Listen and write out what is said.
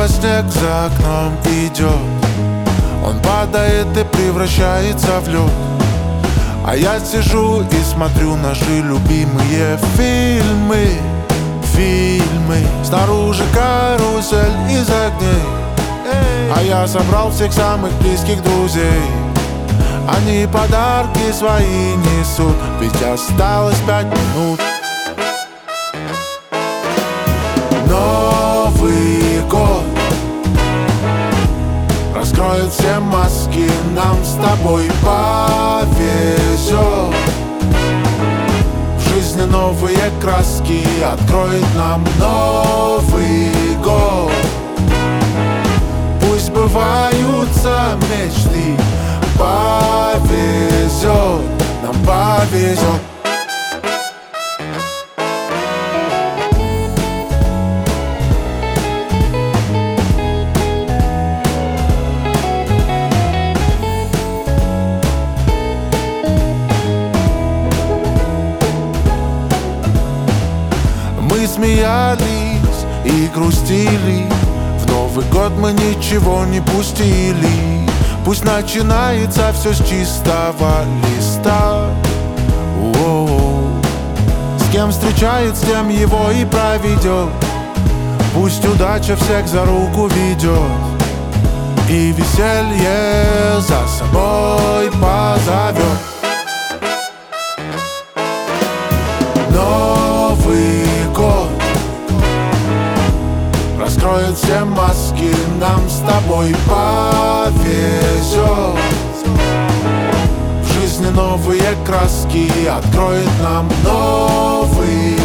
снова снег за окном идет. Он падает и превращается в лед. А я сижу и смотрю наши любимые фильмы. Снаружи карусель из огней. А я собрал всех самых близких друзей. Они подарки свои несут, ведь осталось 5 минут. Новый год раскроет все маски, нам с тобой повезет. В жизни новые краски откроет нам Новый год. Пусть сбываются мечты, повезет, нам повезет. Мы смеялись и грустили, в Новый год мы ничего не пустили. Пусть начинается все с чистого листа. С кем встречает, с тем его и проведет. Пусть удача всех за руку ведет и веселье за собой позовет. Новый год раскроет все маски, нам с тобой повезет. В жизни новые краски откроет нам Новый